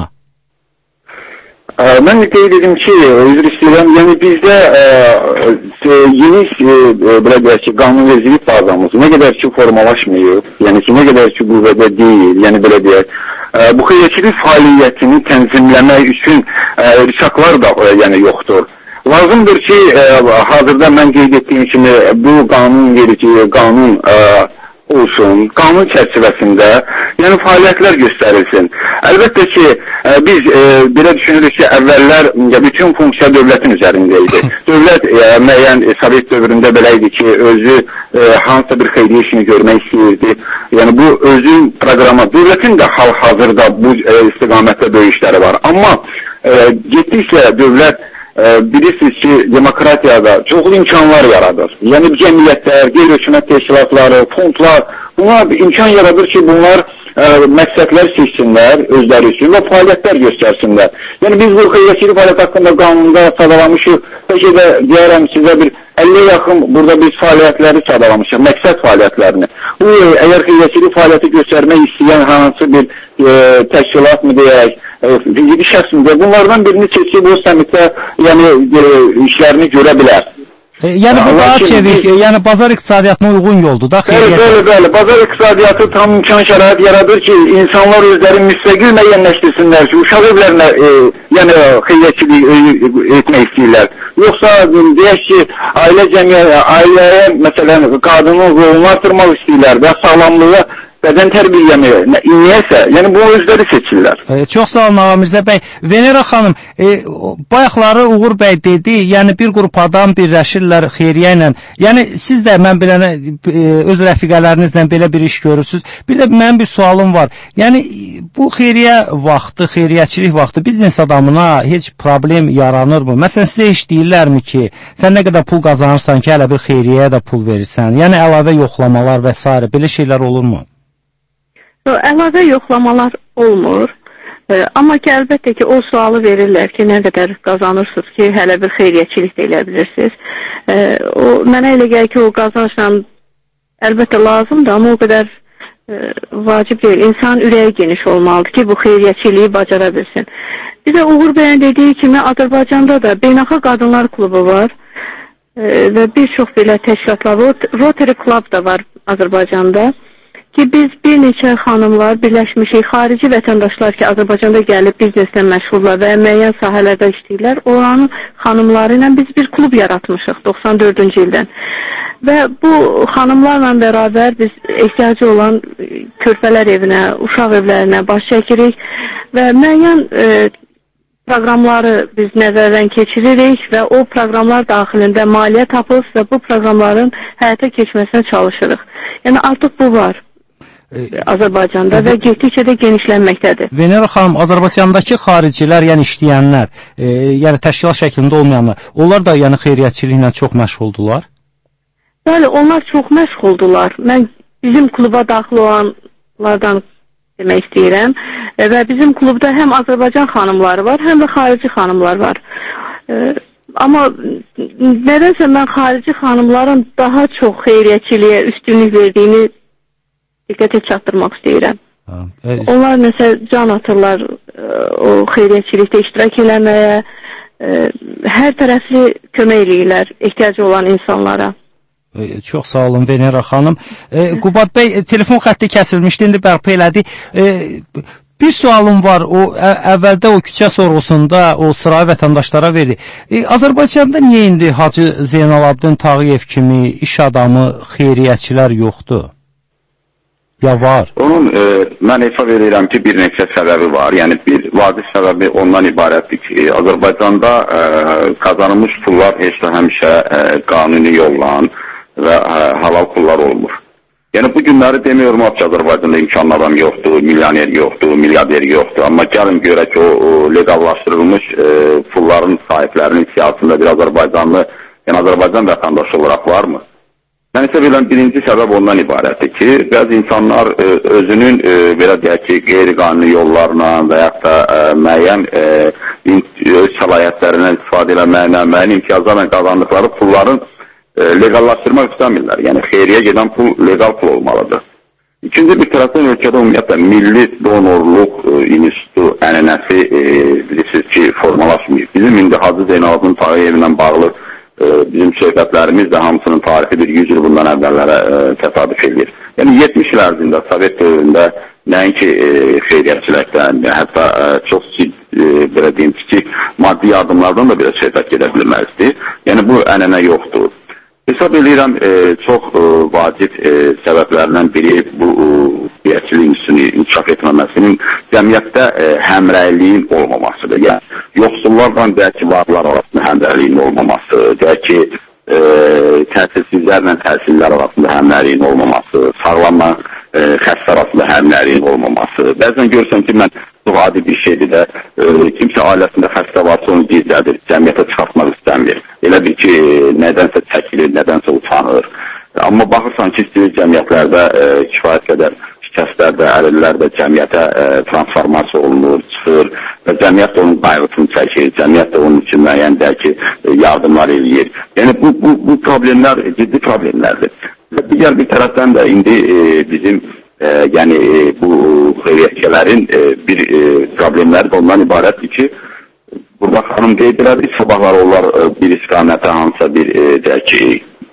Mən də qeyd edim ki, üzr istəyirəm, yəni bizdə ə, yeni belə deyək ki, qanunvericilik bazamız nə qədər ki formalaşmayıb, yəni ki, nə qədər ki qüvvədə deyil, yəni belə deyək, ə, bu xeyriyyətçilik fəaliyyətini tənzimləmək üçün ə, rişaqlar da ə, yəni yoxdur. Lazımdır ki, ə, hazırda mən qeyd etdiyim kimi bu qanun verici, qanun ə, olsun, qanun çərçivəsində yəni fəaliyyətlər göstərilsin. Əlbəttə ki, ə, biz ə, belə düşünürük ki, əvvəllər ə, bütün funksiya dövlətin üzərində idi. Dövlət ə, müəyyən ə, Sovet dövründə belə idi ki, özü ə, hansısa bir xeyriyyə işini görmək istəyirdi. Yəni bu özün proqramı, dövlətin də hal-hazırda bu ə, istiqamətdə böyük işləri var. Amma ə, getdikcə dövlət bilirsiniz ki, demokratiyada çoxlu imkanlar yaradır. Yəni cəmiyyətlər, qeyri-hökumət təşkilatları, fondlar, bunlar imkan yaradır ki, bunlar ə, məqsədlər seçsinlər özləri üçün və fəaliyyətlər göstərsinlər. Yəni biz bu xeyriyyətçilik fəaliyyət haqqında qanunda sadalamışıq. Peki də deyərəm sizə bir əlliyə yaxın burada biz fəaliyyətləri sadalamışıq, məqsəd fəaliyyətlərini. Bu, əgər xeyriyyətçilik fəaliyyəti göstərmək istəyən hansı bir e, təşkilat mı deyək, fiziki şəxs mi deyək, bunlardan birini seçib o səmitdə yəni, e, işlərini görə bilər. E, yəni bu daha çevik, e, yəni bazar iqtisadiyyatına uyğun yoldur da xeyriyyət. Bəli, bəli, bəli. Bazar iqtisadiyyatı tam imkan şərait yaradır ki, insanlar özləri müstəqil müəyyənləşdirsinlər ki, uşaq evlərinə e, yəni xeyriyyətçilik e, etmək istəyirlər. Yoxsa deyək ki, ailə cəmiyyəyə, ailəyə məsələn qadının rolunu artırmaq istəyirlər və sağlamlığa bədən tərbiyəmi, niyəsə, yəni bu özləri seçirlər. E, çox sağ olun ağa Mirzə bəy. Venera xanım, e, bayaqları Uğur bəy dedi, yəni bir qrup adam birləşirlər xeyriyyə ilə. Yəni siz də mən bilənə e, öz rəfiqələrinizlə belə bir iş görürsünüz. Bir də mənim bir sualım var. Yəni bu xeyriyyə vaxtı, xeyriyyəçilik vaxtı biznes adamına heç problem yaranırmı? Məsələn sizə heç deyirlərmi ki, sən nə qədər pul qazanırsan ki, hələ bir xeyriyyəyə də pul verirsən? Yəni əlavə yoxlamalar və s. belə şeylər olurmu? Əlavə yoxlamalar olmur. E, amma ki, əlbəttə ki, o sualı verirlər ki, nə qədər qazanırsınız ki, hələ bir xeyriyyəçilik də elə bilirsiniz. E, o, mənə elə gəlir ki, o qazançla əlbəttə lazımdır, amma o qədər e, vacib deyil. İnsan ürəyi geniş olmalıdır ki, bu xeyriyyəçiliyi bacara bilsin. Bir də Uğur bəyin dediyi kimi, Azərbaycanda da Beynəlxalq Qadınlar Klubu var e, və bir çox belə təşkilatlar, Rotary Club da var Azərbaycanda. Ki biz bir neçə xanımlar birləşmişik, xarici vətəndaşlar ki, Azərbaycanda gəlib bizneslə məşğullar və müəyyən sahələrdə işləyirlər, oranın xanımları ilə biz bir klub yaratmışıq doxsan dördüncü ildən. Və bu xanımlarla bərabər biz ehtiyacı olan körpələr evinə, uşaq evlərinə baş çəkirik və müəyyən e, proqramları biz nəzərdən keçiririk və o proqramlar daxilində maliyyə tapılır və bu proqramların həyata keçməsinə çalışırıq. Yəni artıq bu var Azərbaycanda və getdikcə də genişlənməkdədir. Venera xanım, Azərbaycandakı xaricilər, yəni işləyənlər, e, yəni təşkilat şəklində olmayanlar, onlar da yəni xeyriyyətçiliklə çox məşğuldular? Bəli, onlar çox məşğuldular. Mən bizim kluba daxil olanlardan demək istəyirəm və bizim klubda həm Azərbaycan xanımları var, həm də xarici xanımlar var. E, amma nədənsə mən xarici xanımların daha çox xeyriyyətçiliyə üstünlük verdiyini diqqətə çatdırmaq istəyirəm. Ha, e, Onlar nəsə can atırlar o xeyriyyətçilikdə iştirak eləməyə, e, hər tərəfli kömək eləyirlər ehtiyacı olan insanlara. e, çox sağ olun Venera xanım. E, Qubad bəy, e, telefon xətti kəsilmişdi, indi bərpa elədi. E, bir sualım var, o ə, əvvəldə o küçə sorğusunda o sırayı vətəndaşlara verir. E, Azərbaycanda niyə indi Hacı Zeynalabdin Tağıyev kimi iş adamı, xeyriyyətçilər yoxdur? Ya var? Onun e, mən hesab edirəm ki, bir neçə səbəbi var. Yəni bir vacib səbəbi ondan ibarətdir ki, Azərbaycanda e, qazanılmış pullar heç də həmişə e, qanuni yolla və e, halal pullar olmur. Yəni bu günləri demiyorum ki, Azərbaycanda imkanlı adam yoxdur, milyoner yoxdur, milyarder yoxdur. Amma gəlin görək ki, o, o legallaşdırılmış e, pulların sahiblərinin siyasında bir Azərbaycanlı, yəni Azərbaycan vətəndaşı olaraq varmı? Mən isə bilən birinci səbəb ondan ibarətdir ki, bəzi insanlar e, özünün e, belə deyək ki, qeyri-qanuni yollarla və yaxud da e, müəyyən e, öz səlahiyyətlərindən istifadə eləməklə, müəyyən imtiyazlarla qazandıqları pulların e, legallaşdırmaq istəmirlər. Yəni xeyriyə gedən pul legal pul olmalıdır. İkinci bir tərəfdən ölkədə ümumiyyətlə milli donorluq e, institutu ənənəsi e, bilirsiniz ki, formalaşmıyor. Bizim indi Hacı Zeynalabdin Tağıyevlə bağlı bizim söhbətlərimiz də hamısının tarixi bir yüz il bundan əvvəllərə e, təsadüf edir. Yəni yetmiş il ərzində Sovet dövründə nəinki e, xeyriyyətçilikdən, hətta e, çox e, belə deyim ki, maddi yardımlardan da belə söhbət gedə bilməzdi. Yəni bu ənənə yoxdur. Hesab edirəm e, çox e, vacib e, səbəblərdən biri bu xeyriyyətçiliyin üstünü inkişaf etməməsinin cəmiyyətdə e, həmrəyliyin olmamasıdır. Yəni yoxsullarla deyək ki, varlar arasında həmrəyliyin olmaması, deyək ki, e, təsirsizlərlə təsirlər arasında həmrəyliyin olmaması, sağlamla e, xəstə arasında həmrəyliyin olmaması. Bəzən görürsən ki, mən çox adi bir şeydir də, e, kimsə ailəsində xəstə varsa onu gizlədir, cəmiyyətə çıxartmaq istəmir. Elə bir ki, nədənsə çəkilir, nədənsə utanır. Amma baxırsan ki, istəyir cəmiyyətlərdə e, kifayət qədər şikəstlərdə, əlillərdə cəmiyyətə e, transformasiya olunur, çıxır və cəmiyyət onun qayğısını çəkir, cəmiyyət də onun üçün müəyyən deyək ki, yardımlar eləyir. Yəni bu, bu, bu problemlər ciddi problemlərdir. Və digər bir tərəfdən də indi e, bizim e, yəni e, bu xeyriyyətçilərin e, bir e, problemləri də ondan ibarətdir ki, burada xanım qeyd elədi, sabahlar onlar e, bir istiqamətə hansısa bir e, deyək ki,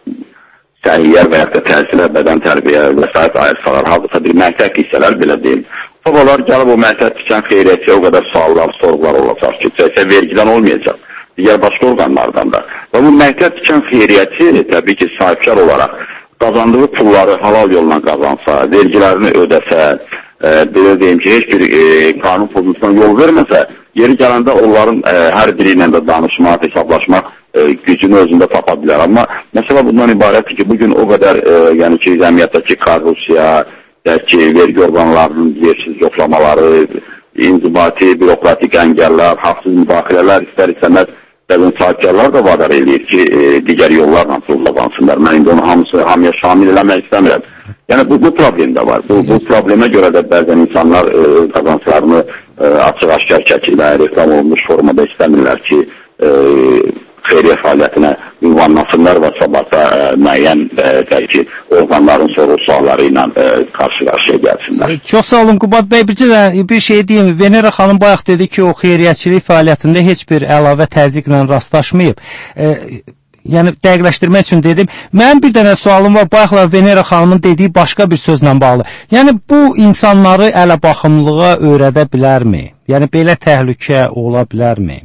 səhiyyə və yaxud da təhsilə, bədən tərbiyə və s. ayırsalar, halısa bir məktəb hissələr belə deyil. Babalar gəlib o məktəb tikən xeyriyyətçiyə o qədər suallar, sorğular olacaq ki, çəksə vergidən olmayacaq, digər başqa orqanlardan da. Və bu məktəb tikən xeyriyyətçi təbii ki, sahibkar olaraq qazandığı pulları halal yolla qazansa, vergilərini ödəsə, e, belə deyim ki, heç bir e, qanun pozuntusuna yol verməsə, yeri gələndə onların e, hər biri ilə də danışmaq, hesablaşmaq e, gücünü özündə tapa bilər. Amma məsələ bundan ibarətdir ki, bugün o qədər e, yəni ki, cəmiyyətdəki korrupsiya, ki, vergi orqanlarının yersiz yoxlamaları, inzibati, bürokratik əngəllər, haqsız müdaxilələr istər-istəməz bəzən sahibkarlar da vadar eləyir ki, e, digər yollarla pul qazansınlar. Mən indi onu hamısı, hamıya şamil eləmək istəmirəm. Yəni bu, bu problem də var. Bu, bu problemə görə də bəzən insanlar e, qazanclarını e, açıq-aşkar şəkildə reklam olunmuş formada istəmirlər ki, e, xeyriyyə fəaliyyətinə ünvanlasınlar və sabahda e, müəyyən e, bəlkə orqanların soru sualları ilə e, qarşı-qarşıya gəlsinlər. Çox sağ olun Qubad bəy. Bir, bir şey deyim. Venera xanım bayaq dedi ki, o xeyriyyətçilik fəaliyyətində heç bir əlavə təzyiqlə rastlaşmayıb. E, yəni dəqiqləşdirmək üçün dedim. Mənim bir dənə sualım var. Bayaqlar Venera xanımın dediyi başqa bir sözlə bağlı. Yəni bu insanları ələ baxımlığa öyrədə bilərmi? Yəni belə təhlükə ola bilərmi?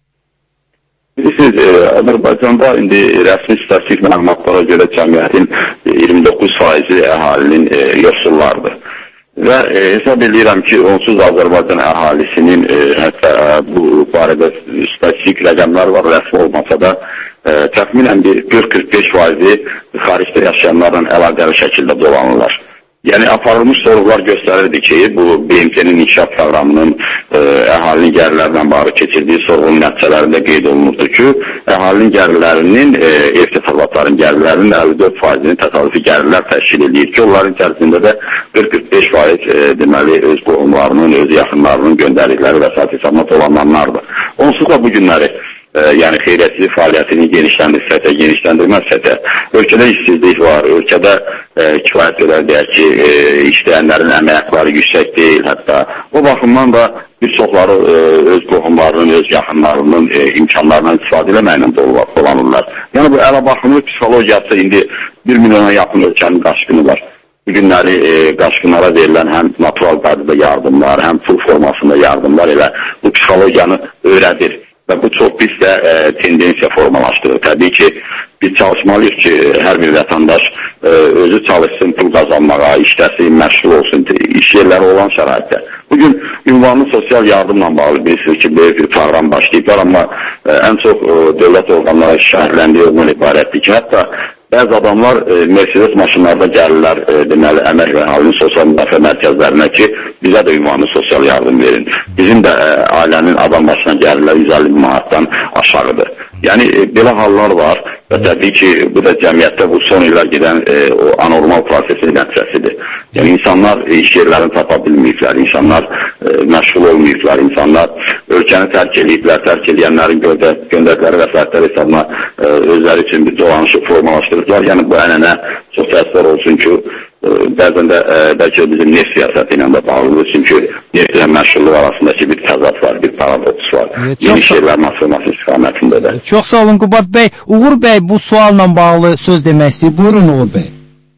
Bilirsiniz, e, Azərbaycanda indi rəsmi statistik məlumatlara görə cəmiyyətin iyirmi doqquz faizi əhalinin e, yoxsullardır. Və e, hesab edirəm ki, onsuz Azərbaycan əhalisinin e, hətta bu barədə spesifik rəqəmlər var, rəsmi olmasa da e, təxminən bir qırx qırx beş faizi xaricdə yaşayanlarla əlaqəli şəkildə dolanırlar. Yəni aparılmış sorğular göstərirdi ki, bu B M T-nin inkişaf proqramının e, əhalinin gəlirlərlə bağlı keçirdiyi sorğunun nəticələrində qeyd olunurdu ki, əhalinin gəlirlərinin, e, ev təsərrüfatların gəlirlərinin əlli dörd faizini təsadüfi gəlirlər təşkil edir ki, onların içərisində də qırx qırx beş faiz e, deməli öz qohumlarının, öz yaxınlarının göndərdikləri vəsait hesabına dolananlardır. Onsuz da bu günləri E, yəni xeyriyyəçilik fəaliyyətini genişləndirsə, genişləndirməzsə, ölkədə işsizlik var, ölkədə e, kifayət qədər deyək ki, e, işləyənlərin əmək haqqları yüksək deyil hətta. O baxımdan da bir çoxları e, öz qohumlarının, öz yaxınlarının e, imkanlarından istifadə eləməklə dolanırlar. Yəni bu əlabaxımlıq psixologiyası indi bir milyona yaxın ölkənin qaçqını var. Bu günləri e, qaçqınlara verilən həm natural qaydada yardımlar, həm pul formasında yardımlar elə bu psixologiyanı öyrədir. Və bu çox pis də e, tendensiya formalaşdırır. Təbii ki, biz çalışmalıyıq ki, hər bir vətəndaş e, özü çalışsın, pul qazanmağa, işləsin, məşğul olsun, iş yerləri olan şəraitdə. Bugün ünvanlı sosial yardımla bağlı bilirsiniz ki, böyük bir proqram başlayıblar, amma e, ən çox e, dövlət orqanlara şəhərləndiyi ondan ibarətdir ki, hətta bəzi adamlar e, Mercedes maşınlarda gəlirlər, e, deməli, əmək və əhalinin sosial müdafiə mərkəzlərinə ki, bizə də ünvanlı sosial yardım verin. Bizim də e, ailənin adam başına gəlirlər yüz əlli min manatdan aşağıdır. Yəni, e, belə hallar var və təbii ki, bu da cəmiyyətdə bu son illər gedən e, o anormal prosesin nəticəsidir. Yəni, insanlar e, iş yerlərini tapa bilməyiblər, insanlar e, məşğul olmayıblar, insanlar ölkəni tərk ediblər, tərk edənlərin göndərdikləri vəsaitlər hesabına e, özləri üçün bir dolanışı formalaşdırırlar. Yəni, bu ənənə çox təəssüflər olsun ki, e, bəzən də e, bəlkə bizim neft siyasəti ilə də bağlıdır, çünki neft ilə məşğulluq arasındakı bir təzad var, bir paradoks var. Evet, yeni iş yerlərin açılması istiqamətində də. Çox sağ olun Qubad bəy. Uğur bəy bu sualla bağlı söz demək istəyir. Buyurun Uğur bəy.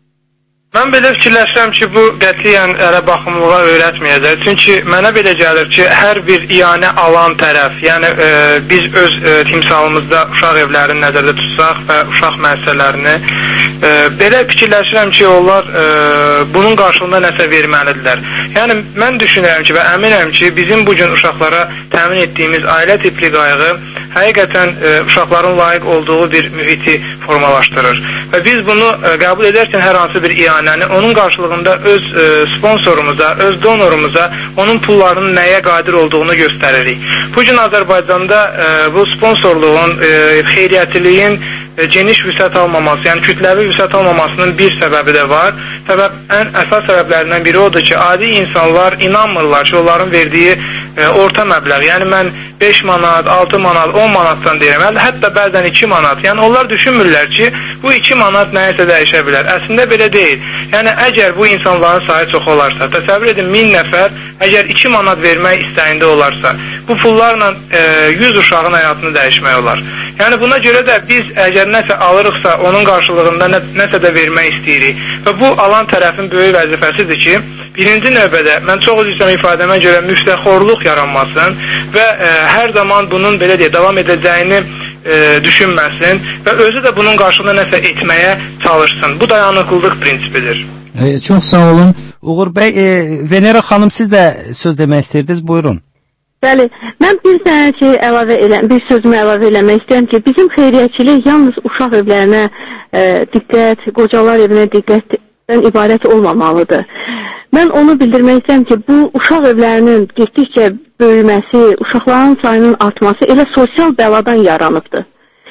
Mən belə fikirləşirəm ki, bu qətiyyən ərə baxımlığa öyrətməyəcək. Çünki mənə belə gəlir ki, hər bir iyanə alan tərəf, yəni e, biz öz e, timsalımızda uşaq evlərini nəzərdə tutsaq və uşaq müəssisələrini, e, belə fikirləşirəm ki, onlar e, bunun qarşılığında nəsə verməlidirlər. Yəni, mən düşünürəm ki və əminəm ki, bizim bu gün uşaqlara təmin etdiyimiz ailə tipli qayğı həqiqətən e, uşaqların layiq olduğu bir mühiti formalaşdırır. Və biz bunu e, qəbul edərkən hər hansı bir iyanəni onun qarşılığında öz e, sponsorumuza, öz donorumuza onun pullarının nəyə qadir olduğunu göstəririk. Bu gün Azərbaycanda e, bu sponsorluğun, e, xeyriyyətiliyin e, geniş vüsət almaması, yəni kütləvi vüsət almamasının bir səbəbi də var. Səbəb, ən əsas səbəblərindən biri odur ki, adi insanlar inanmırlar ki, onların verdiyi e, orta məbləğ, yəni mən beş manat, altı manat, on manatdan deyirəm, hətta bəzən iki manat. Yəni onlar düşünmürlər ki, bu iki manat nəyəsə dəyişə bilər. Əslində belə deyil. Yəni əgər bu insanların sayı çox olarsa, təsəvvür edin min nəfər əgər iki manat vermək istəyində olarsa, bu pullarla e, yüz uşağın həyatını dəyişmək olar. Yəni buna görə də biz əgər nəsə alırıqsa, onun qarşılığında nə, nəsə də vermək istəyirik. Və bu alan tərəfin böyük vəzifəsidir ki, birinci növbədə mən çox üzrəm ifadəmə görə müftəxorluq yaranmasın və e, hər zaman bunun belə deyə davam edəcəyini e, düşünməsin və özü də bunun qarşılığında nəsə etməyə çalışsın. Bu dayanıqlılıq prinsipidir. E, çox sağ olun. Uğur bəy, e, Venera xanım siz də söz demək istəyirdiniz, buyurun. Bəli, mən bir dənə şey əlavə eləm, bir sözümü əlavə eləmək istəyirəm ki, bizim xeyriyyəçilik yalnız uşaq evlərinə e, diqqət, qocalar evinə diqqətdən ibarət olmamalıdır. Mən onu bildirmək istəyirəm ki, bu uşaq evlərinin getdikcə böyüməsi, uşaqların sayının artması elə sosial bəladan yaranıbdır.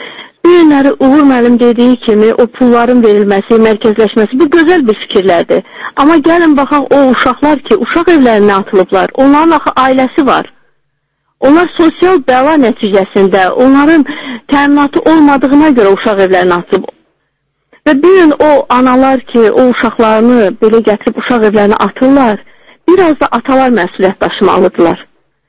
Bu günləri Uğur müəllim dediyi kimi o pulların verilməsi, mərkəzləşməsi bu gözəl bir fikirlərdir. Amma gəlin baxaq o uşaqlar ki, uşaq evlərinə atılıblar, onların axı ailəsi var. Onlar sosial bəla nəticəsində onların təminatı olmadığına görə uşaq evlərinə atılıb. Və bir gün o analar ki, o uşaqlarını belə gətirib uşaq evlərinə atırlar, biraz da atalar məsuliyyət daşımalıdırlar.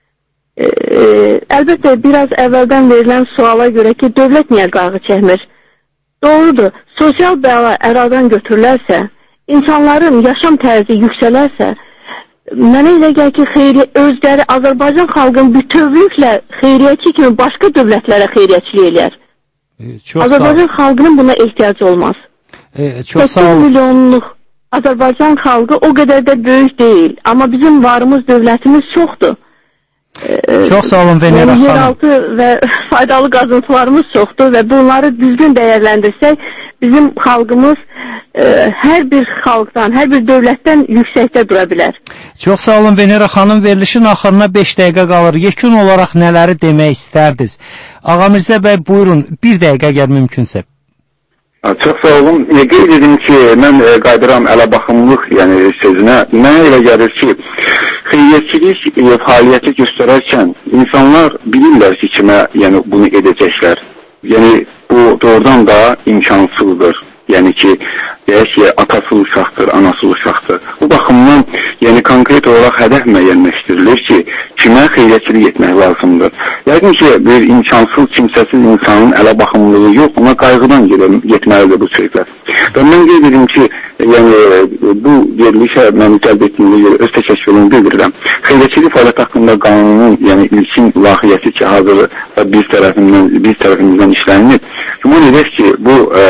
E, e, əlbəttə, biraz əvvəldən verilən suala görə ki, dövlət niyə qayğı çəkmir? Doğrudur, sosial bəla əradan götürülərsə, insanların yaşam tərzi yüksələrsə, mənə elə gəl ki, xeyri, özləri Azərbaycan xalqın bütövlüklə xeyriyyəçi kimi başqa dövlətlərə xeyriyyəçilik eləyər. E, Azərbaycan xalqının buna ehtiyacı olmaz. E, çox sağ olun. milyonluq Azərbaycan xalqı o qədər də böyük deyil. Amma bizim varımız, dövlətimiz çoxdur. Çox sağ olun Venera xanım. Yeraltı və faydalı qazıntılarımız çoxdur və bunları düzgün dəyərləndirsək, bizim xalqımız ə, hər bir xalqdan, hər bir dövlətdən yüksəkdə dura bilər. Çox sağ olun Venera xanım. Verilişin axırına beş dəqiqə qalır. Yekun olaraq nələri demək istərdiniz? Ağamirzə bəy, buyurun, bir dəqiqə əgər mümkünsə. Çox sağ olun. Qeyd edim ki, mən e, qaydıram ələ-baxımlıq yəni, sözünə. Mənə elə gəlir ki, xeyriyyətçilik e, fəaliyyəti göstərərkən insanlar bilirlər ki, kimə yəni, bunu edəcəklər. Yəni, bu doğrudan da imkansızdır. Yəni ki, deyək ki, atası uşaqdır, anası uşaqdır. Bu baxımdan yəni, konkret olaraq hədəf müəyyənləşdirilir ki, kimə xeyriyyətçilik etmək lazımdır. Yəqin ki, bir imkansız, kimsəsiz insanın ələ baxımlılığı yox, ona qayğıdan getməlidir bu sözlər. Və mən qeyd edim ki, yəni, bu verilişə məni cəlb etdiyinə görə öz təşəkkürümü bildirirəm. Xeyriyyətçilik fəaliyyəti haqqında qanunun yəni, ilkin lahiyyəti ki, hazır biz tərəfimizdən, biz tərəfimizdən işlənir. Güman edək ki, bu e,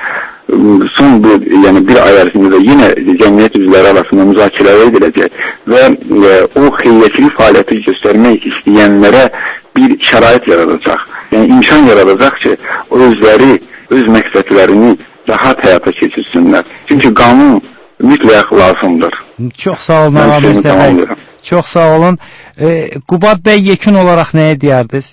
son bu, yəni bir ay ərzində də yenə cəmiyyət üzvləri arasında müzakirələr ediləcək və e, o xeyriyyətçilik fəaliyyəti göstərmək istəyənlərə bir şərait yaradacaq. Yəni imkan yaradacaq ki, özləri öz məqsədlərini rahat həyata keçirsinlər. Çünki qanun mütləq lazımdır. Çox sağ olun Ağamirzə bəy. Çox sağ olun. E, Qubad bəy, yekun olaraq nəyə deyərdiniz?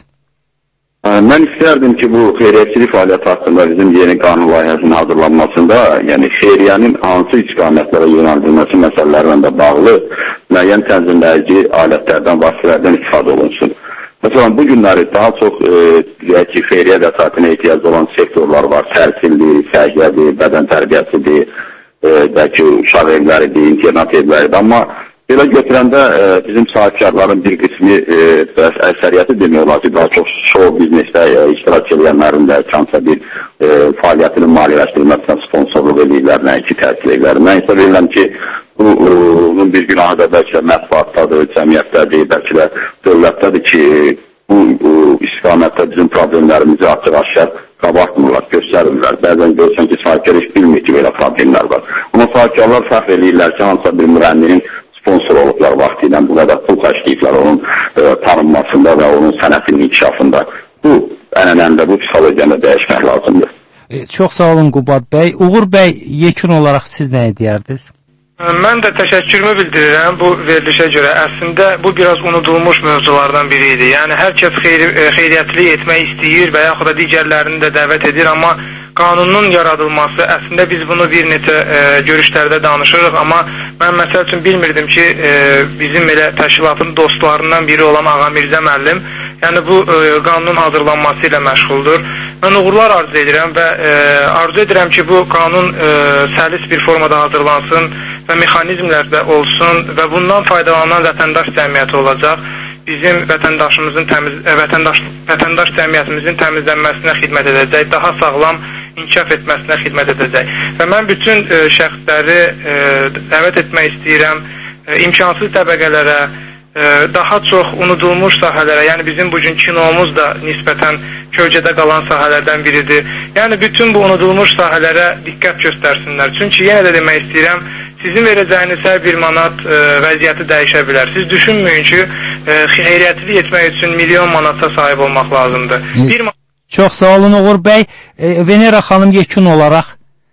Mən istərdim ki, bu xeyriyyətçilik fəaliyyəti haqqında bizim yeni qanun layihəsinin hazırlanmasında, yəni xeyriyyənin hansı istiqamətlərə yönəldilməsi məsələlərlə də bağlı müəyyən tənzimləyici alətlərdən, vasitələrdən istifadə olunsun. Məsələn, bu günləri daha çox e, ki, xeyriyyə vəsaitinə ehtiyac olan sektorlar var. Təhsildir, səhiyyədir, bədən tərbiyəsidir, e, bəlkə uşaq evləridir, internat evləridir. Amma belə götürəndə e, bizim sahibkarların bir qismi e, əksəriyyəti demək olar ki, daha çox show biznesdə e, iştirak edənlərin də kəmsə bir e, fəaliyyətinin maliyyələşdirilməsinə sponsorluq edirlər, nəinki təhsil edirlər. Mən isə verirəm ki, bu, bunun bir günahı da bəlkə də mətbuatdadır, cəmiyyətdədir, bəlkə də dövlətdədir ki, bu, bu istiqamətdə bizim problemlərimizi açıq-aşkar qabartmırlar, göstərirlər. Bəzən görsən ki, sahibkar heç bilmir ki, belə problemlər var. Amma sahibkarlar fəxr edirlər ki, hansısa bir mürənninin sponsor olublar vaxtı ilə bu qədər pul xərcləyiblər onun e, tanınmasında və onun sənətinin inkişafında. Bu ənənəndə, bu psixologiyanı dəyişmək lazımdır. E, çox sağ olun Qubad bəy. Uğur bəy, yekun olaraq siz nəyə deyərdiniz? Mən də təşəkkürümü bildirirəm bu verilişə görə. Əslində bu biraz unudulmuş mövzulardan biri idi. Yəni hər kəs xeyri, xeyriyyətçilik etmək istəyir və yaxud da digərlərini də dəvət edir, amma qanunun yaradılması, əslində biz bunu bir neçə e, görüşlərdə danışırıq, amma mən məsəl üçün bilmirdim ki, e, bizim elə təşkilatın dostlarından biri olan Ağamirzə müəllim, yəni bu e, qanunun hazırlanması ilə məşğuldur. Mən uğurlar arzu edirəm və e, arzu edirəm ki, bu qanun e, səlis bir formada hazırlansın və mexanizmlər də olsun və bundan faydalanan vətəndaş cəmiyyəti olacaq. Bizim vətəndaşımızın təmiz, vətəndaş, vətəndaş cəmiyyətimizin təmizlənməsinə xidmət edəcək, daha sağlam inkişaf etməsinə xidmət edəcək. Və mən bütün e, şəxsləri e, dəvət etmək istəyirəm, e, imkansız təbəqələrə, e, daha çox unudulmuş sahələrə, yəni bizim bugün kinomuz da nisbətən kölgədə qalan sahələrdən biridir. Yəni bütün bu unudulmuş sahələrə diqqət göstərsinlər. Çünki yenə də demək istəyirəm, sizin verəcəyiniz hər bir manat e, vəziyyəti dəyişə bilər. Siz düşünməyin ki, e, xeyriyyətçilik etmək üçün milyon manata sahib olmaq lazımdır. Bir Çox sağ olun Uğur bəy. E, Venera xanım yekun olaraq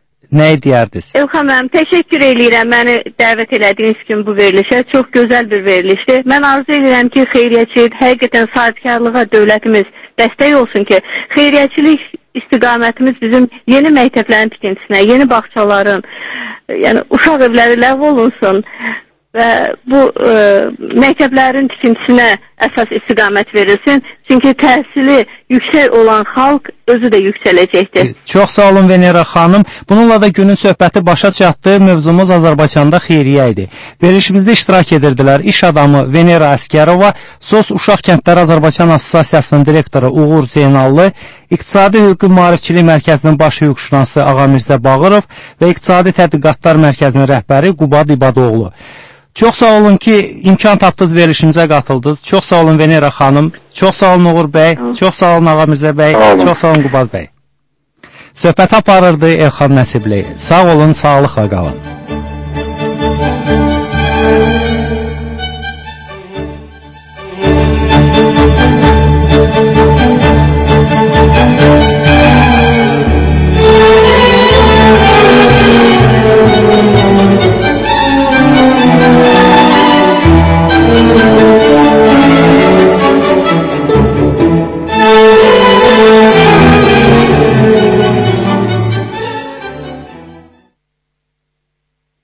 nə deyərdiniz? Elxan mənim, təşəkkür edirəm məni dəvət elədiyiniz kimi bu verilişə. Çox gözəl bir verilişdir. Mən arzu edirəm ki, xeyriyyətçilik, həqiqətən sahibkarlığa dövlətimiz dəstək olsun ki, xeyriyyətçilik istiqamətimiz bizim yeni məktəblərin tikintisinə, yeni bağçaların, yəni uşaq evləri ləğv olunsun və bu e, məktəblərin tikintisinə əsas istiqamət verilsin. Çünki təhsili yüksək olan xalq özü də yüksələcəkdir. Çox sağ olun Venera xanım. Bununla da günün söhbəti başa çatdı. Mövzumuz Azərbaycanda xeyriyyə idi. Verilişimizdə iştirak edirdilər iş adamı Venera Əskərova, SOS Uşaq Kəndləri Azərbaycan Assosiasiyasının direktoru Uğur Zeynallı, İqtisadi Hüquqi Maarifçilik Mərkəzinin baş hüquqşünası Ağamirzə Bağırov və İqtisadi Tədqiqatlar Mərkəzinin rəhbəri Qubad İbadoğlu. Çox sağ olun ki, imkan tapdınız, verilişimizə qatıldınız. Çox sağ olun Venera xanım. Çox sağ olun Uğur bəy. Çox sağ olun Ağamirzə bəy. Çox sağ olun Qubad bəy. Söhbət aparırdı Elxan Nəsibli. Sağ olun, sağlıqla qalın.